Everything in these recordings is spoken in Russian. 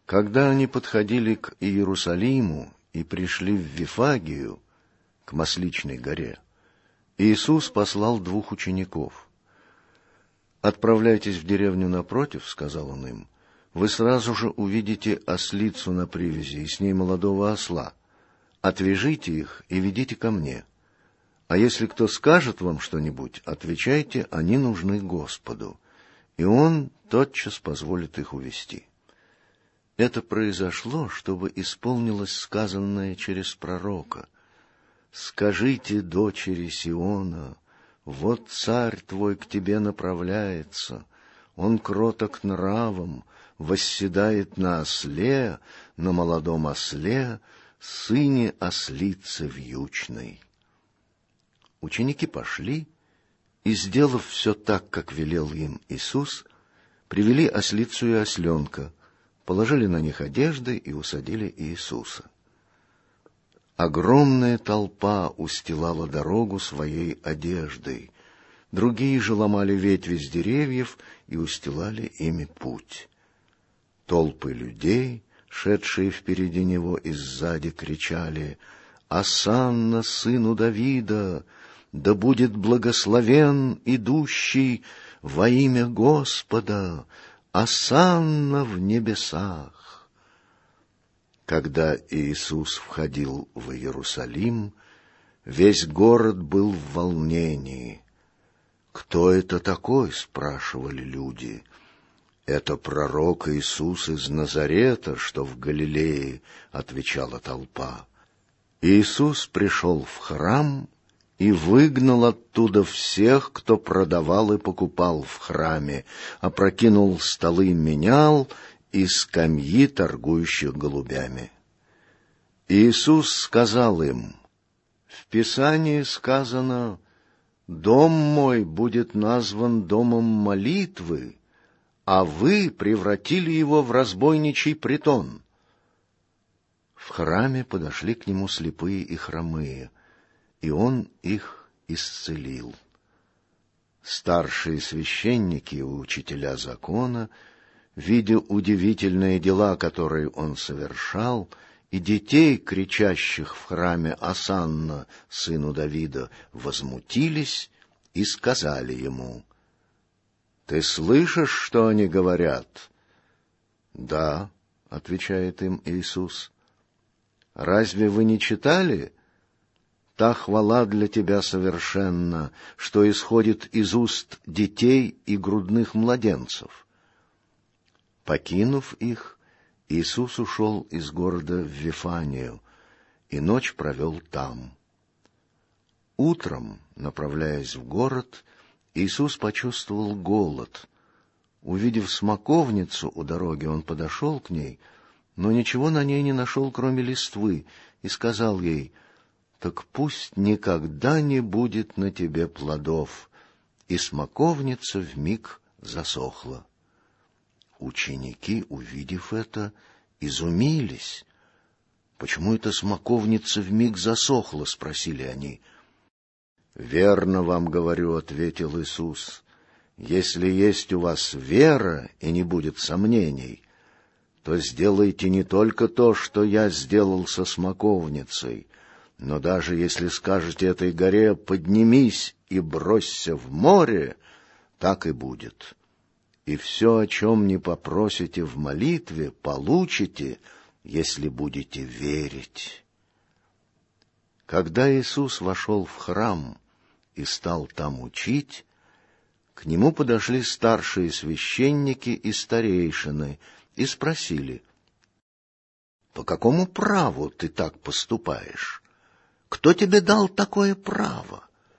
Когда они подходили к Иерусалиму и пришли в Вифагию, к Масличной горе, Иисус послал 2 учеников. «Отправляйтесь в деревню напротив, — сказал он им, — вы сразу же увидите ослицу на привязи и с ней молодого осла. Отвяжите их и ведите ко мне. А если кто скажет вам что-нибудь, отвечайте: они нужны Господу, и Он тотчас позволит их увести». Это произошло, чтобы исполнилось сказанное через пророка: «Скажите дочери Сиона: вот царь твой к тебе направляется, он кроток нравом, восседает на осле, на молодом осле, сыне ослицы вьючной». Ученики пошли и, сделав все так, как велел им Иисус, привели ослицу и осленка, положили на них одежды и усадили Иисуса. Огромная толпа устилала дорогу своей одеждой, другие же ломали ветви с деревьев и устилали ими путь. Толпы людей, шедшие впереди него и сзади, кричали: «Осанна сыну Давида! Да будет благословен идущий во имя Господа! Осанна в небесах!» Когда Иисус входил в Иерусалим, весь город был в волнении. «Кто это такой?» — спрашивали люди. «Это пророк Иисус из Назарета, что в Галилее», — отвечала толпа. Иисус пришел в храм и выгнал оттуда всех, кто продавал и покупал в храме, опрокинул столы менял и скамьи торгующих голубями. Иисус сказал им: «В Писании сказано: дом мой будет назван домом молитвы, а вы превратили его в разбойничий притон». В храме подошли к нему слепые и хромые, и он их исцелил. Старшие священники и учителя закона, видя удивительные дела, которые он совершал, и детей, кричащих в храме «Осанна, сыну Давида», возмутились и сказали ему: «Ты слышишь, что они говорят?» «Да», — отвечает им Иисус. «Разве вы не читали? Та хвала для тебя совершенна, что исходит из уст детей и грудных младенцев». Покинув их, Иисус ушел из города в Вифанию и ночь провел там. Утром, направляясь в город, Иисус почувствовал голод. Увидев смоковницу у дороги, он подошел к ней, но ничего на ней не нашел, кроме листвы, и сказал ей: «Так пусть никогда не будет на тебе плодов». И смоковница вмиг засохла. Ученики, увидев это, изумились. «Почему эта смоковница вмиг засохла?» — спросили они. «Верно вам говорю, — ответил Иисус, — если есть у вас вера и не будет сомнений, то сделайте не только то, что я сделал со смоковницей, но даже если скажете этой горе: поднимись и бросься в море, так и будет. И все, о чем не попросите в молитве, получите, если будете верить». Когда Иисус вошел в храм и стал там учить, к нему подошли старшие священники и старейшины и спросили: «По какому праву ты так поступаешь? Кто тебе дал такое право?»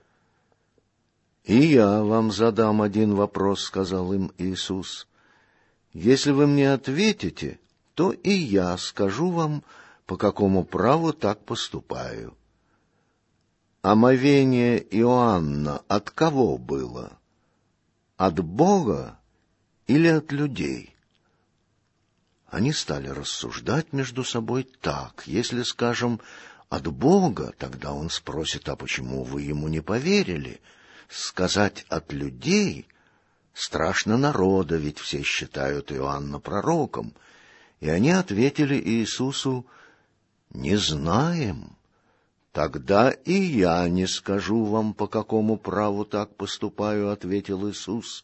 «И я вам задам один вопрос, — сказал им Иисус. Если вы мне ответите, то и я скажу вам, по какому праву так поступаю. Омовение Иоанна от кого было? От Бога или от людей?» Они стали рассуждать между собой так: если скажем «от Бога», тогда он спросит: «А почему вы ему не поверили?» Сказать «от людей» страшно народа, ведь все считают Иоанна пророком. И они ответили Иисусу: «Не знаем». «Тогда и я не скажу вам, по какому праву так поступаю», — ответил Иисус.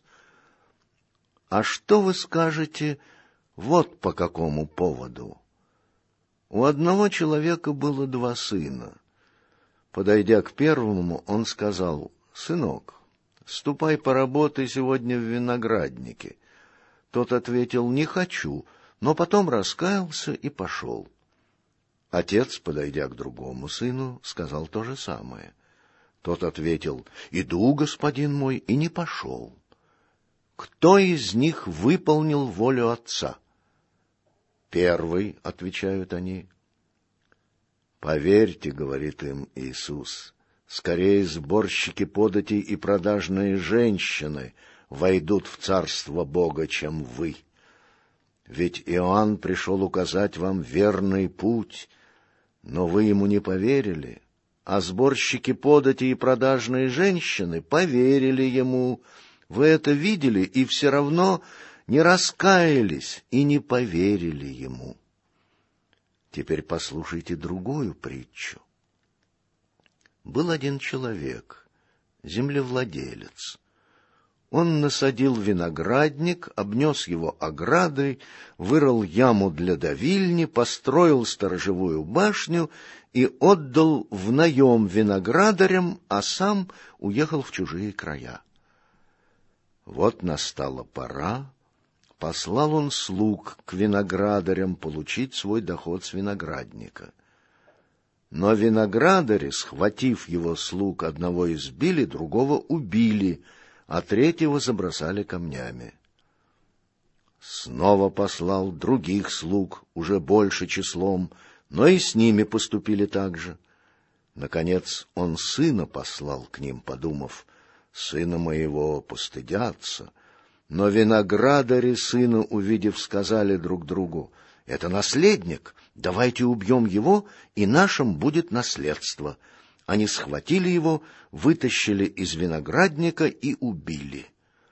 «А что вы скажете вот по какому поводу? У одного человека было 2 сына. Подойдя к первому, он сказал: «Сынок, ступай поработай сегодня в винограднике». Тот ответил: «Не хочу», но потом раскаялся и пошел. Отец, подойдя к другому сыну, сказал то же самое. Тот ответил: «Иду, господин мой», и не пошел. Кто из них выполнил волю отца? «Первый», — отвечают они. «Поверьте, — говорит им Иисус, — скорее сборщики податей и продажные женщины войдут в Царство Бога, чем вы. Ведь Иоанн пришел указать вам верный путь, но вы ему не поверили, а сборщики податей и продажные женщины поверили ему. Вы это видели и все равно не раскаялись и не поверили ему». Теперь послушайте другую притчу. Был один человек, землевладелец. Он насадил виноградник, обнес его оградой, вырыл яму для давильни, построил сторожевую башню и отдал в наем виноградарям, а сам уехал в чужие края. Вот настала пора, послал он слуг к виноградарям получить свой доход с виноградника. Но виноградари, схватив его слуг, одного избили, другого убили, а третьего забросали камнями. Снова послал других слуг, уже больше числом, но и с ними поступили так же. Наконец он сына послал к ним, подумав: «Сына моего постыдятся». Но виноградари сына, увидев, сказали друг другу: «Это наследник, давайте убьем его, и нашим будет наследство». Они схватили его, вытащили из виноградника и убили.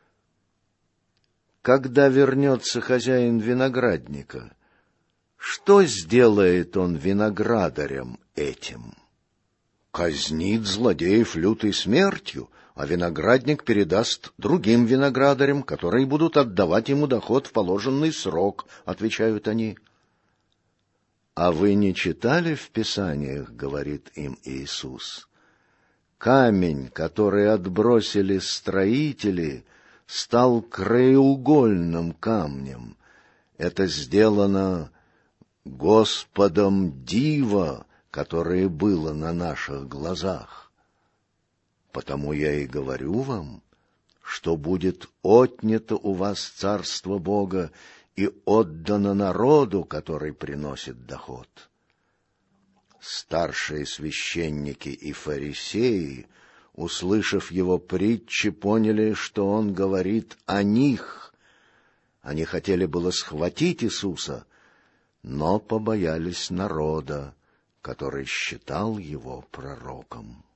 Когда вернется хозяин виноградника, что сделает он виноградарям этим? Казнит злодеев лютой смертью, а виноградник передаст другим виноградарям, которые будут отдавать ему доход в положенный срок, — отвечают они. А вы не читали в Писаниях, — говорит им Иисус, — камень, который отбросили строители, стал краеугольным камнем. Это сделано Господом диво, которое было на наших глазах. Потому я и говорю вам, что будет отнято у вас Царство Бога и отдано народу, который приносит доход. Старшие священники и фарисеи, услышав его притчи, поняли, что он говорит о них. Они хотели было схватить Иисуса, но побоялись народа, который считал его пророком.